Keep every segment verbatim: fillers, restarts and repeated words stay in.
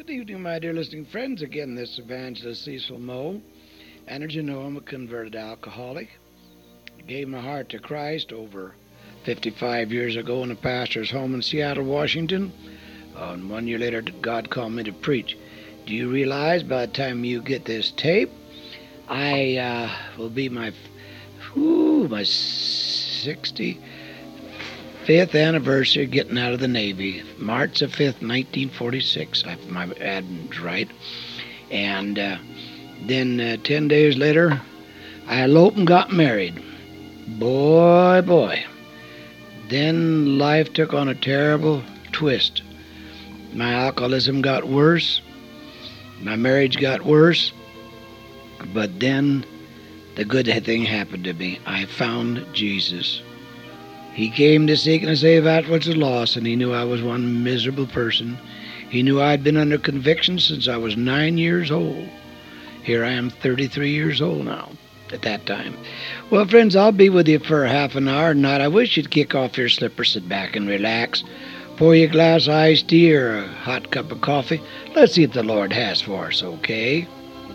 Good evening, my dear listening friends. Again, this evangelist Cecil Moe. And as you know, I'm a converted alcoholic. I gave my heart to Christ over fifty-five years ago in a pastor's home in Seattle, Washington. Uh, and one year later, God called me to preach. Do you realize by the time you get this tape, I uh, will be my, whew, my sixty-fifth anniversary getting out of the Navy, March the fifth, nineteen forty-six, if my admin's right. And uh, then uh, ten days later, I eloped and got married. Boy, boy. Then life took on a terrible twist. My alcoholism got worse. My marriage got worse. But then the good thing happened to me. I found Jesus. He came to seek and to save that which was lost, and he knew I was one miserable person. He knew I'd been under conviction since I was nine years old. Here I am thirty-three years old now at that time. Well, friends, I'll be with you for half an hour or not. I wish you'd kick off your slippers, sit back and relax. Pour you a glass of iced tea or a hot cup of coffee. Let's see what the Lord has for us, okay?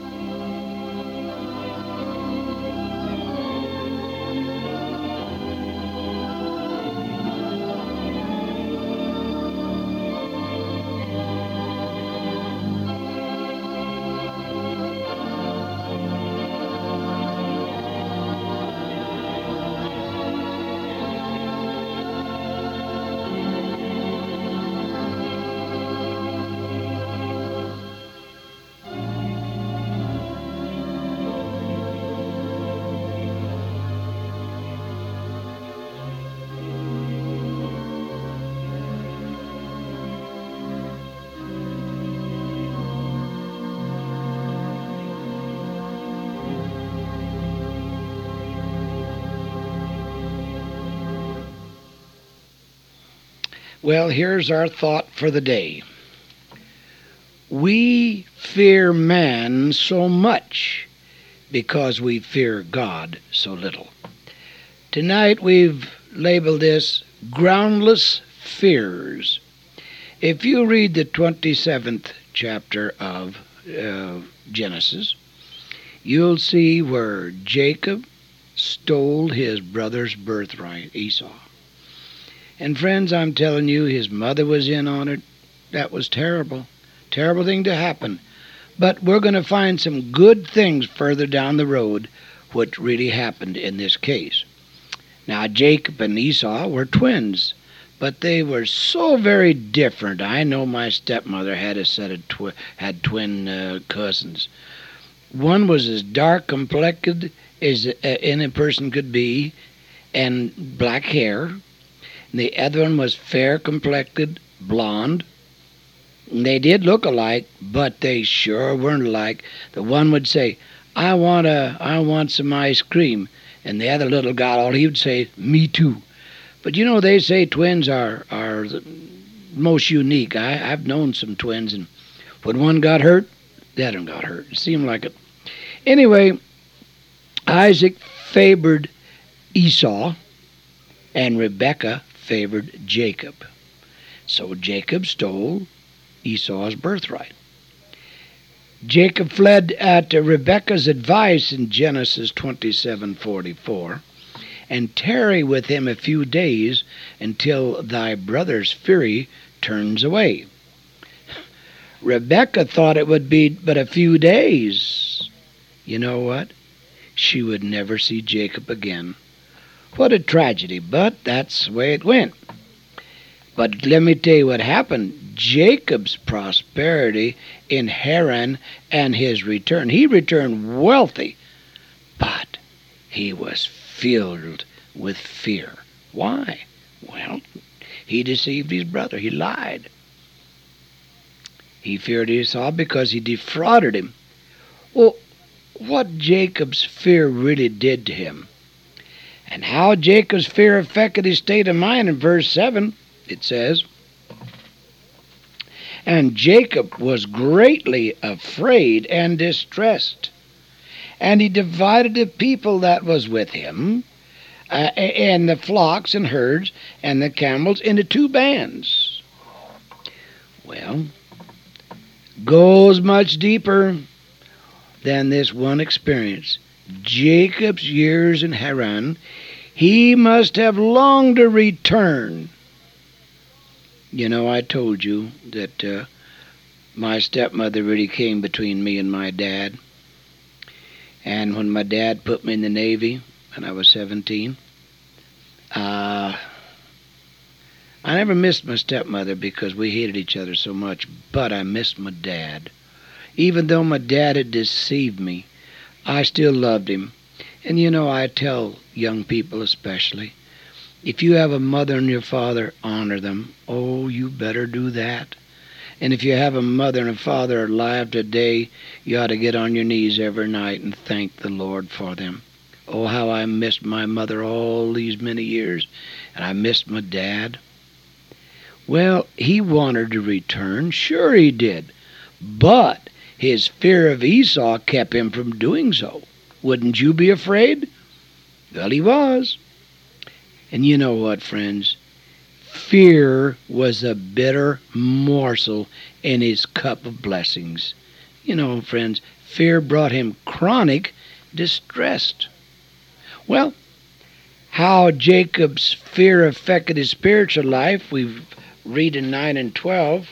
Well, here's our thought for the day. We fear man so much because we fear God so little. Tonight we've labeled this groundless fears. If you read the twenty-seventh chapter of uh, Genesis, you'll see where Jacob stole his brother's birthright, Esau. And friends, I'm telling you, his mother was in on it. That was terrible. Terrible thing to happen. But we're going to find some good things further down the road what really happened in this case. Now, Jacob and Esau were twins, but they were so very different. I know my stepmother had a set of twi- had twin uh, cousins. One was as dark complected as uh, any person could be, and black hair. The other one was fair-complected, blonde. They did look alike, but they sure weren't alike. The one would say, I want a, I want some ice cream. And the other little guy, all he would say, me too. But you know, they say twins are, are the most unique. I, I've known some twins, and when one got hurt, the other one got hurt. It seemed like it. Anyway, Isaac favored Esau, and Rebekah favored Jacob. So Jacob stole Esau's birthright. Jacob fled at Rebekah's advice in Genesis twenty-seven forty-four, and tarry with him a few days until thy brother's fury turns away. Rebekah thought it would be but a few days. You know what? She would never see Jacob again. What a tragedy, but that's the way it went. But let me tell you what happened. Jacob's prosperity in Haran and his return. He returned wealthy, but he was filled with fear. Why? Well, he deceived his brother. He lied. He feared Esau because he defrauded him. Well, what Jacob's fear really did to him, and how Jacob's fear affected his state of mind, in verse seven, it says, And Jacob was greatly afraid and distressed, and he divided the people that was with him, uh, and the flocks and herds and the camels into two bands. Well, goes much deeper than this one experience. Jacob's years in Haran, he must have longed to return. You know, I told you that uh, my stepmother really came between me and my dad. And when my dad put me in the Navy when I was seventeen, uh, I never missed my stepmother because we hated each other so much, but I missed my dad. Even though my dad had deceived me, I still loved him. And you know, I tell young people especially, if you have a mother and your father, honor them. Oh, you better do that. And if you have a mother and a father alive today, you ought to get on your knees every night and thank the Lord for them. Oh, how I missed my mother all these many years, and I missed my dad. Well, he wanted to return. Sure he did. But his fear of Esau kept him from doing so. Wouldn't you be afraid? Well, he was. And you know what, friends? Fear was a bitter morsel in his cup of blessings. You know, friends, fear brought him chronic distress. Well, how Jacob's fear affected his spiritual life, we read in nine and twelve.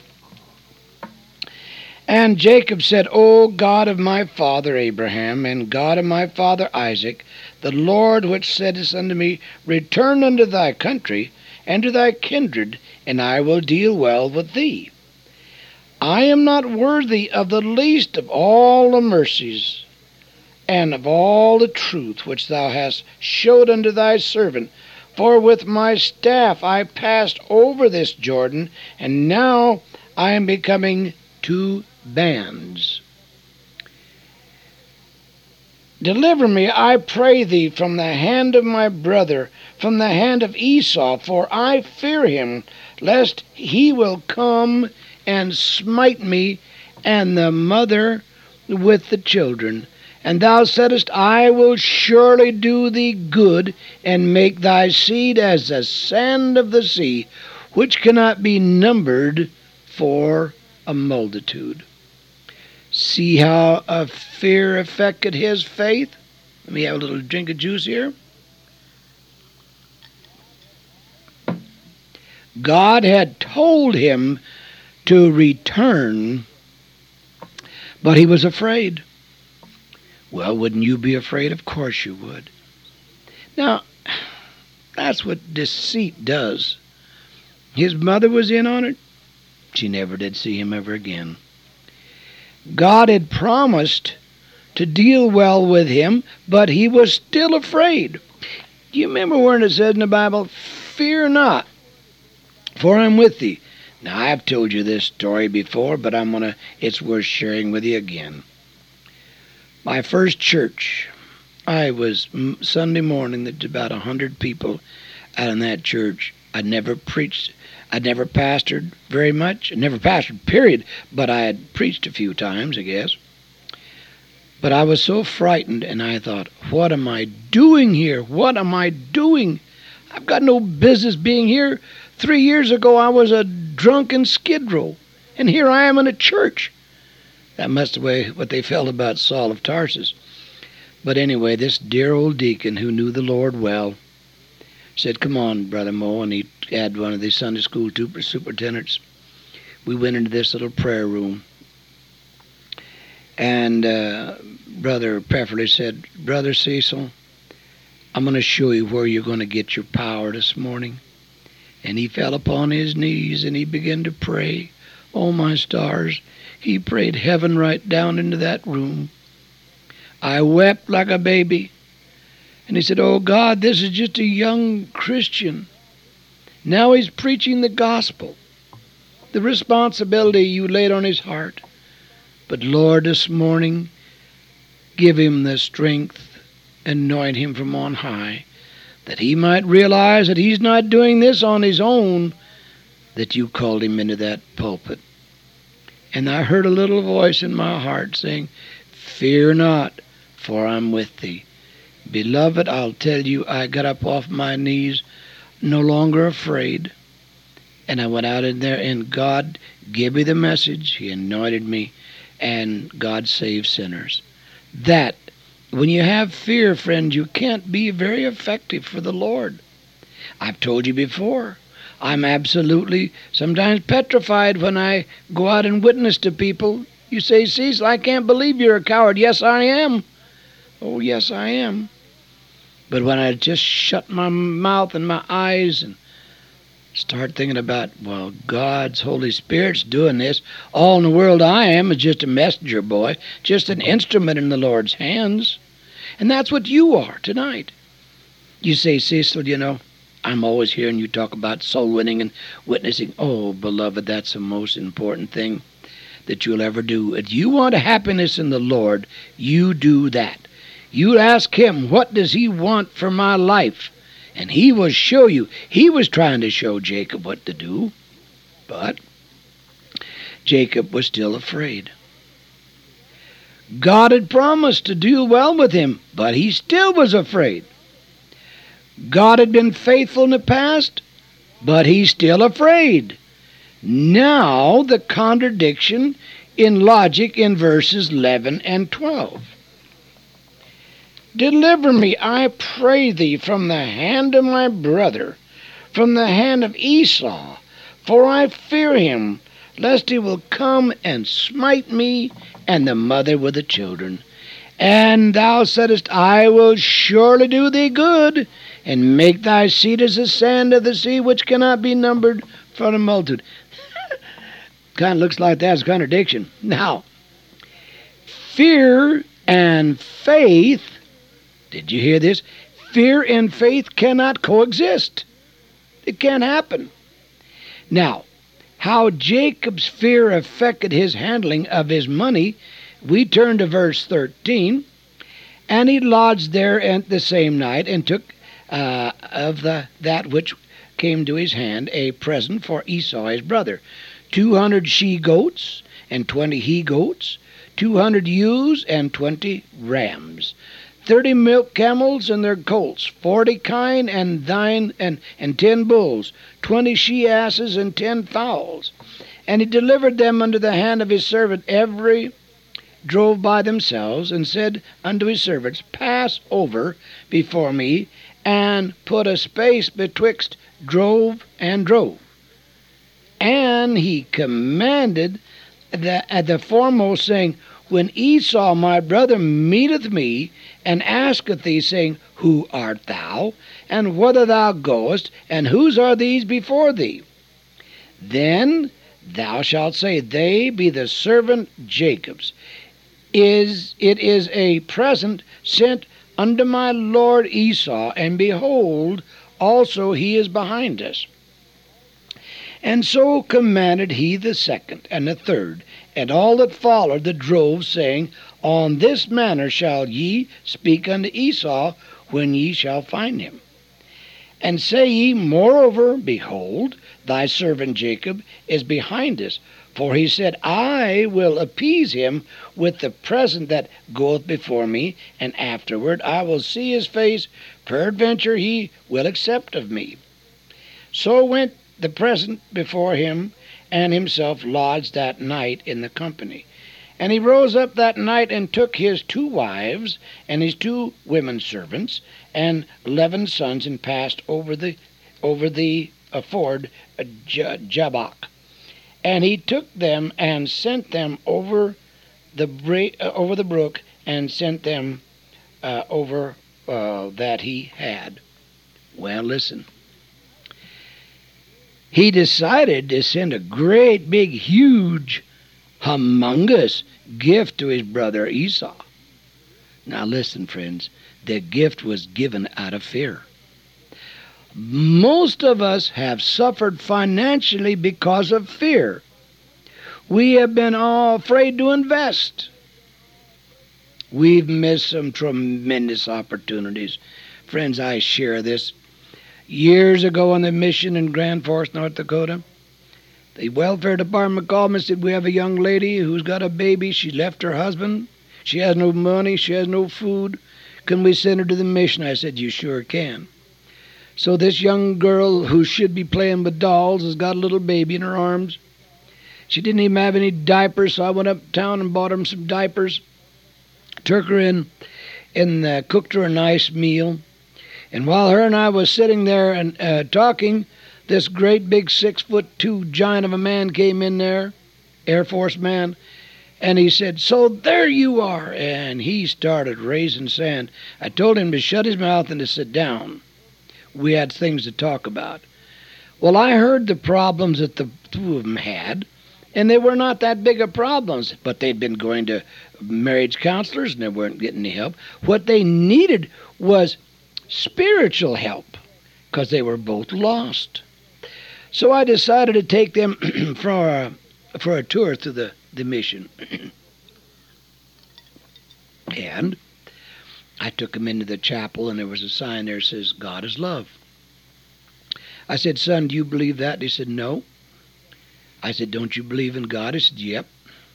And Jacob said, O God of my father Abraham, and God of my father Isaac, the Lord which saidest unto me, Return unto thy country, and to thy kindred, and I will deal well with thee. I am not worthy of the least of all the mercies, and of all the truth which thou hast showed unto thy servant. For with my staff I passed over this Jordan, and now I am becoming two bands. Deliver me, I pray thee, from the hand of my brother, from the hand of Esau, for I fear him, lest he will come and smite me, and the mother with the children. And thou saidest, I will surely do thee good, and make thy seed as the sand of the sea, which cannot be numbered for a multitude. See how a fear affected his faith? Let me have a little drink of juice here. God had told him to return, but he was afraid. Well, wouldn't you be afraid? Of course you would. Now, that's what deceit does. His mother was in on it. She never did see him ever again. God had promised to deal well with him, but he was still afraid. Do you remember where it says in the Bible, Fear not, for I'm with thee? Now, I've told you this story before, but I'm gonna, it's worth sharing with you again. My first church, I was Sunday morning, there's about a hundred people out in that church. I'd never preached, I'd never pastored very much, I never pastored, period, but I had preached a few times, I guess. But I was so frightened, and I thought, what am I doing here? What am I doing? I've got no business being here. Three years ago, I was a drunken skid row, and here I am in a church. That must have been what they felt about Saul of Tarsus. But anyway, this dear old deacon who knew the Lord well said, come on, Brother Mo, and he had one of the Sunday school superintendents. We went into this little prayer room. And uh, Brother Pefferly said, Brother Cecil, I'm going to show you where you're going to get your power this morning. And he fell upon his knees and he began to pray. Oh, my stars. He prayed heaven right down into that room. I wept like a baby. And he said, oh, God, this is just a young Christian. Now he's preaching the gospel. The responsibility you laid on his heart. But, Lord, this morning, give him the strength, anoint him from on high, that he might realize that he's not doing this on his own, that you called him into that pulpit. And I heard a little voice in my heart saying, fear not, for I'm with thee. Beloved, I'll tell you, I got up off my knees, no longer afraid. And And I went out in there, and God gave me the message. He anointed me, and God saved sinners. That, when you have fear, friend, you can't be very effective for the Lord. I've told you before, I'm absolutely sometimes petrified when I go out and witness to people. You say, Cecil, I can't believe you're a coward. Yes, I am. Oh, yes, I am. But when I just shut my mouth and my eyes and start thinking about, well, God's Holy Spirit's doing this. All in the world I am is just a messenger boy, just an instrument in the Lord's hands. And that's what you are tonight. You say, Cecil, you know, I'm always hearing you talk about soul winning and witnessing. Oh, beloved, that's the most important thing that you'll ever do. If you want happiness in the Lord, you do that. You ask Him, what does He want for my life? And He will show you. He was trying to show Jacob what to do, but Jacob was still afraid. God had promised to do well with him, but he still was afraid. God had been faithful in the past, but he's still afraid. Now the contradiction in logic in verses eleven and twelve. Deliver me, I pray thee, from the hand of my brother, from the hand of Esau, for I fear him, lest he will come and smite me and the mother with the children. And thou saidest, I will surely do thee good, and make thy seed as the sand of the sea, which cannot be numbered for the multitude. Kind of looks like that's a contradiction. Now, fear and faith, did you hear this? Fear and faith cannot coexist. It can't happen. Now, how Jacob's fear affected his handling of his money, we turn to verse thirteen. And he lodged there at the same night, and took uh, of the that which came to his hand a present for Esau his brother, two hundred she-goats, and twenty he-goats, two hundred ewes, and twenty rams, thirty milk camels and their colts, forty kine and thine and, and ten bulls, twenty she-asses and ten fowls. And he delivered them unto the hand of his servant. Every drove by themselves, and said unto his servants, Pass over before me, and put a space betwixt drove and drove. And he commanded the, at the foremost, saying, When Esau my brother meeteth me, and asketh thee, saying, Who art thou? And whither thou goest? And whose are these before thee? Then thou shalt say, They be the servant Jacob's. Is it is a present sent unto my lord Esau, and behold, also he is behind us. And so commanded he the second and the third, and all that followed the drove, saying, On this manner shall ye speak unto Esau when ye shall find him. And say ye, Moreover, behold, thy servant Jacob is behind us, for he said, I will appease him with the present that goeth before me, and afterward I will see his face, peradventure he will accept of me. So went the present before him, and himself lodged that night in the company. And he rose up that night, and took his two wives, and his two women servants, and eleven sons, and passed over the over the uh, ford uh, Jabbok. And he took them and sent them over the bra- uh, over the brook, and sent them uh, over uh, that he had. Well, listen. He decided to send a great, big, huge, humongous gift to his brother Esau. Now listen, friends. The gift was given out of fear. Most of us have suffered financially because of fear. We have been all afraid to invest. We've missed some tremendous opportunities. Friends, I share this. Years ago on the mission in Grand Forks, North Dakota, the welfare department called me and said, We have a young lady who's got a baby. She left her husband. She has no money. She has no food. Can we send her to the mission? I said, You sure can. So this young girl who should be playing with dolls has got a little baby in her arms. She didn't even have any diapers, so I went uptown and bought her some diapers. Took her in and uh, cooked her a nice meal. And while her and I was sitting there and uh, talking, this great big six foot two giant of a man came in there, Air Force man, and he said, "So there you are." And he started raising sand. I told him to shut his mouth and to sit down. We had things to talk about. Well, I heard the problems that the two of them had, and they were not that big of problems, but they'd been going to marriage counselors and they weren't getting any help. What they needed was spiritual help, because they were both lost. So I decided to take them for a, for a tour through the, the mission. And I took them into the chapel, and there was a sign there that says, "God is love." I said, "Son, do you believe that?" He said, "No." I said, "Don't you believe in God?" He said, "Yep."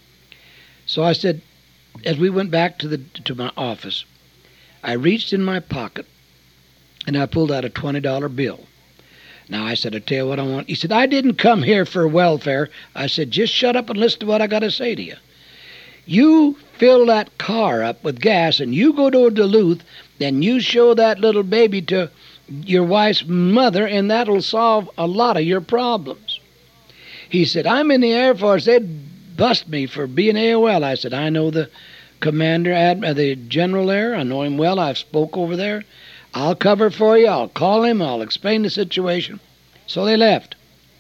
So I said, as we went back to the to my office, I reached in my pocket, and I pulled out a twenty dollar bill. Now, I said, "I tell you what I want." He said, "I didn't come here for welfare." I said, "Just shut up and listen to what I got to say to you. You fill that car up with gas, and you go to Duluth, and you show that little baby to your wife's mother, and that'll solve a lot of your problems." He said, "I'm in the Air Force. They'd bust me for being A O L." I said, "I know the commander, admiral, the general there. I know him well. I've spoke over there. I'll cover for you. I'll call him. I'll explain the situation." So they left.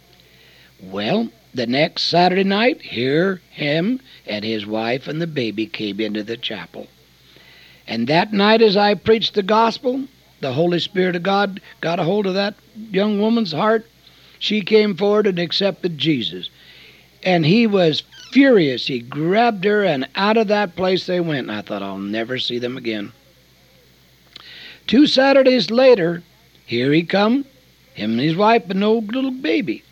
Well, the next Saturday night, here him and his wife and the baby came into the chapel. And that night, as I preached the gospel, the Holy Spirit of God got a hold of that young woman's heart. She came forward and accepted Jesus. And he was furious. He grabbed her, and out of that place they went. And I thought, I'll never see them again. Two Saturdays later, here he come, him and his wife, and no little baby.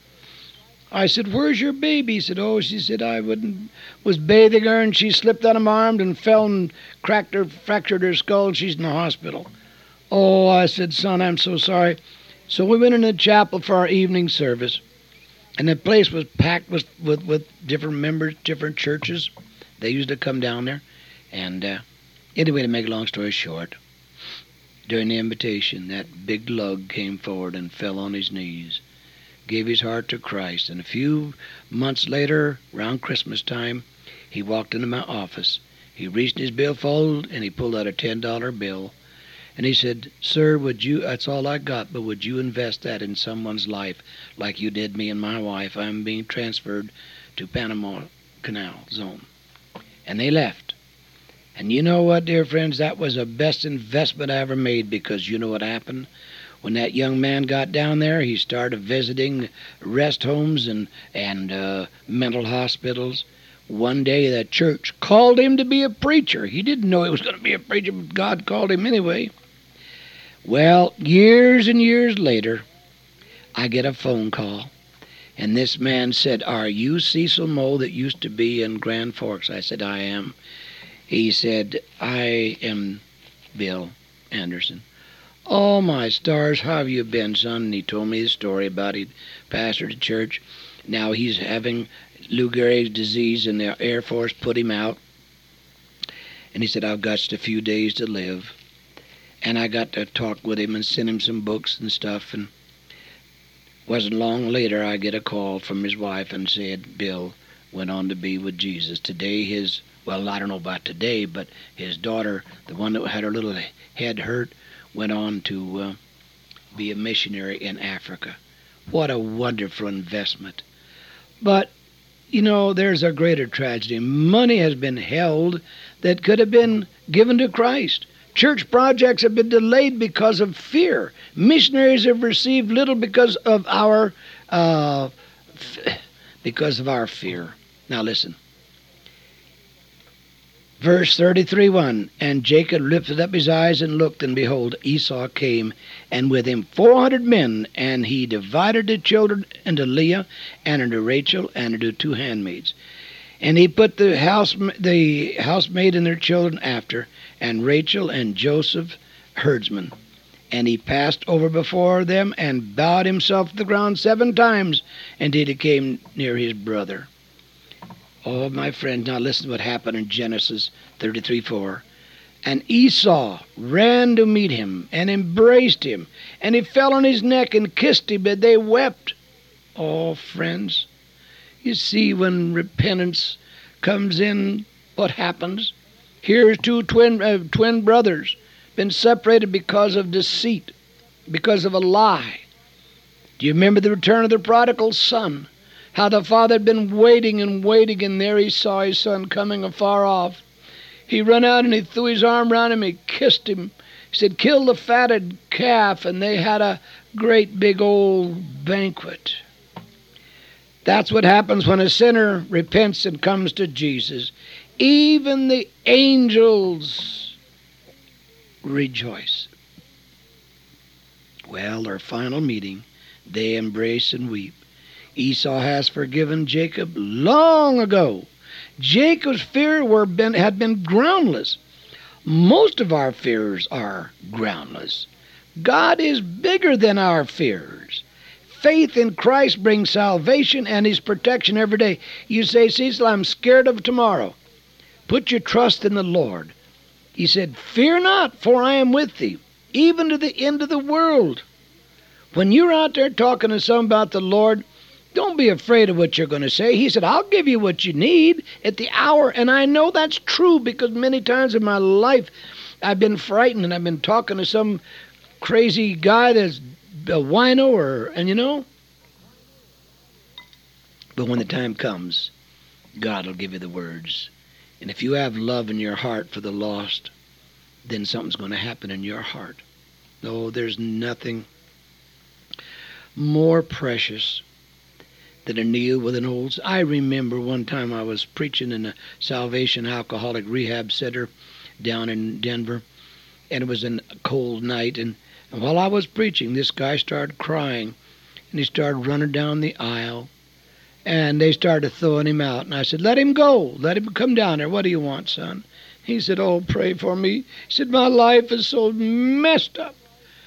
I said, "Where's your baby?" He said, "Oh," she said, "I wouldn't, was bathing her, and she slipped out of my arm and fell and cracked her, fractured her skull, and she's in the hospital." "Oh," I said, "Son, I'm so sorry." So we went into the chapel for our evening service, and the place was packed with, with, with different members, different churches. They used to come down there. And uh, anyway, to make a long story short, during the invitation, that big lug came forward and fell on his knees, gave his heart to Christ. And a few months later, around Christmas time, he walked into my office. He reached in his billfold, and he pulled out a ten dollar bill. And he said, "Sir, would you, that's all I got, but would you invest that in someone's life like you did me and my wife? I'm being transferred to Panama Canal Zone." And they left. And you know what, dear friends, that was the best investment I ever made, because you know what happened? When that young man got down there, he started visiting rest homes and, and uh, mental hospitals. One day the church called him to be a preacher. He didn't know he was going to be a preacher, but God called him anyway. Well, years and years later, I get a phone call, and this man said, "Are you Cecil Moe that used to be in Grand Forks?" I said, "I am." He said, "I am Bill Anderson." "Oh, my stars, how have you been, son?" And he told me the story about he pastored a church. Now he's having Lou Gehrig's disease, and the Air Force put him out. And he said, "I've got just a few days to live." And I got to talk with him and send him some books and stuff. And wasn't long later, I get a call from his wife and said, "Bill went on to be with Jesus." Today his, well, I don't know about today, but his daughter, the one that had her little head hurt, went on to uh, be a missionary in Africa. What a wonderful investment. But, you know, there's a greater tragedy. Money has been held that could have been given to Christ. Church projects have been delayed because of fear. Missionaries have received little because of our uh, f- because of our fear. Now listen. Verse thirty-three, one, "And Jacob lifted up his eyes and looked, and behold, Esau came, and with him four hundred men, and he divided the children into Leah, and into Rachel, and into two handmaids. And he put the house the housemaid and their children after, and Rachel and Joseph herdsmen. And he passed over before them and bowed himself to the ground seven times until he came near his brother. Oh, my friend, now listen to what happened in Genesis thirty-three four. And Esau ran to meet him and embraced him, and he fell on his neck and kissed him, and they wept. Oh, friends, you see, when repentance comes in, what happens? Here's two twin uh, twin brothers, been separated because of deceit, because of a lie. Do you remember the return of the prodigal son? How the father had been waiting and waiting, and there he saw his son coming afar off. He ran out and he threw his arm around him, he kissed him. He said, kill the fatted calf, and they had a great big old banquet. That's what happens when a sinner repents and comes to Jesus. Even the angels rejoice. Well, their final meeting, they embrace and weep. Esau has forgiven Jacob long ago. Jacob's fear were been, had been groundless. Most of our fears are groundless. God is bigger than our fears. Faith in Christ brings salvation and his protection every day. You say, Cecil, I'm scared of tomorrow. Put your trust in the Lord. He said, fear not, for I am with thee, even to the end of the world. When you're out there talking to someone about the Lord, don't be afraid of what you're going to say. He said, I'll give you what you need at the hour. And I know that's true, because many times in my life I've been frightened and I've been talking to some crazy guy that's a wino, or, and you know. But when the time comes, God will give you the words. And if you have love in your heart for the lost, then something's going to happen in your heart. No, there's nothing more precious than to kneel with an old... I remember one time I was preaching in a Salvation Alcoholic Rehab Center down in Denver, and it was a cold night, and, and while I was preaching, this guy started crying, and he started running down the aisle, and they started throwing him out, and I said, let him go, let him come down there. What do you want, son? He said, oh, pray for me. He said, my life is so messed up.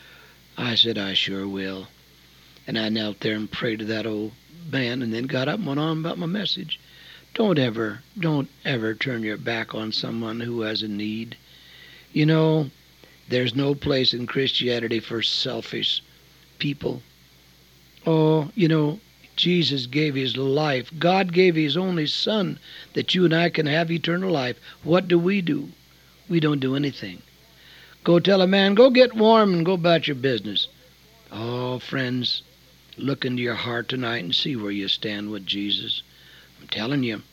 I said, I sure will. And I knelt there and prayed to that old man, and then got up and went on about my message. Don't ever, don't ever turn your back on someone who has a need. You know, there's no place in Christianity for selfish people. Oh, you know, Jesus gave his life. God gave his only son that you and I can have eternal life. What do we do? We don't do anything. Go tell a man, go get warm and go about your business. Oh, friends, look into your heart tonight and see where you stand with Jesus. I'm telling you,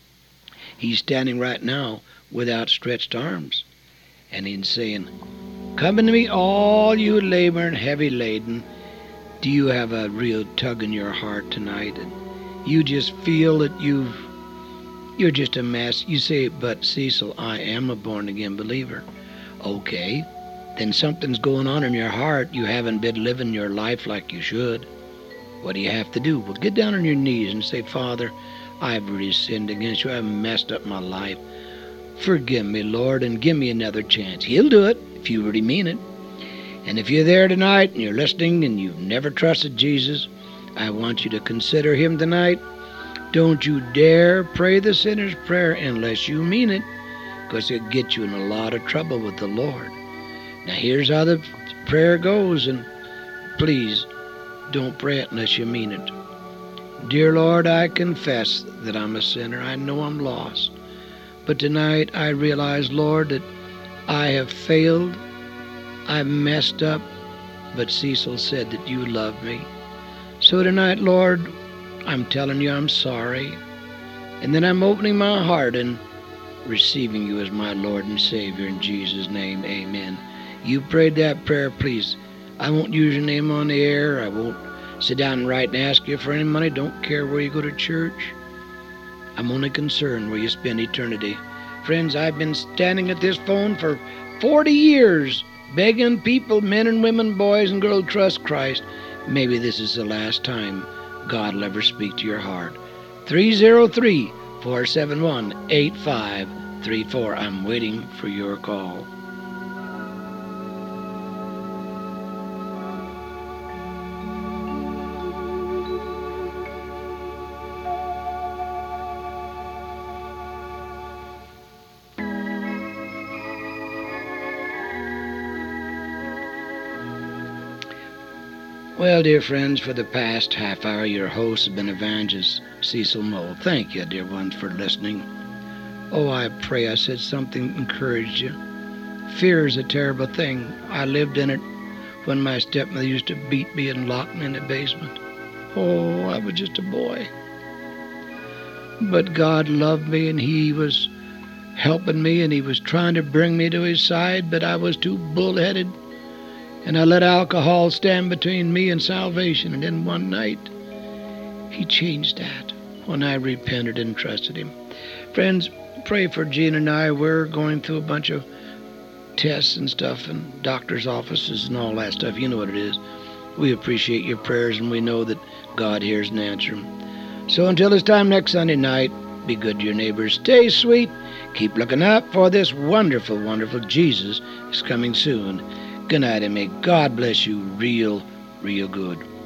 he's standing right now with outstretched arms. And he's saying, come unto me, all you labor and heavy laden. Do you have a real tug in your heart tonight? And you just feel that you've, you're just a mess. You say, but Cecil, I am a born-again believer. Okay, then something's going on in your heart. You haven't been living your life like you should. What do you have to do? Well, get down on your knees and say, Father, I've really sinned against you. I've messed up my life. Forgive me, Lord, and give me another chance. He'll do it if you really mean it. And if you're there tonight and you're listening and you've never trusted Jesus, I want you to consider him tonight. Don't you dare pray the sinner's prayer unless you mean it, because it'll get you in a lot of trouble with the Lord. Now, here's how the prayer goes, and please, don't pray it unless you mean it. Dear Lord, I confess that I'm a sinner. I know I'm lost. But tonight I realize, Lord, that I have failed. I've messed up. But Cecil said that you love me. So tonight, Lord, I'm telling you I'm sorry. And then I'm opening my heart and receiving you as my Lord and Savior. In Jesus' name, amen. You prayed that prayer, please. I won't use your name on the air. I won't sit down and write and ask you for any money. Don't care where you go to church. I'm only concerned where you spend eternity. Friends, I've been standing at this phone for forty years, begging people, men and women, boys and girls, trust Christ. Maybe this is the last time God will ever speak to your heart. three oh three, four seven one, eight five three four. I'm waiting for your call. Well, dear friends, for the past half hour, your host has been Evangelist Cecil Moe. Thank you, dear ones, for listening. Oh, I pray I said something that encouraged you. Fear is a terrible thing. I lived in it when my stepmother used to beat me and lock me in the basement. Oh, I was just a boy. But God loved me, and He was helping me, and He was trying to bring me to His side, but I was too bullheaded. And I let alcohol stand between me and salvation. And then one night, He changed that when I repented and trusted Him. Friends, pray for Gene and I. We're going through a bunch of tests and stuff and doctor's offices and all that stuff. You know what it is. We appreciate your prayers, and we know that God hears and answers them. So until this time next Sunday night, be good to your neighbors. Stay sweet. Keep looking up, for this wonderful, wonderful Jesus is coming soon. Good night, and may God bless you real, real good.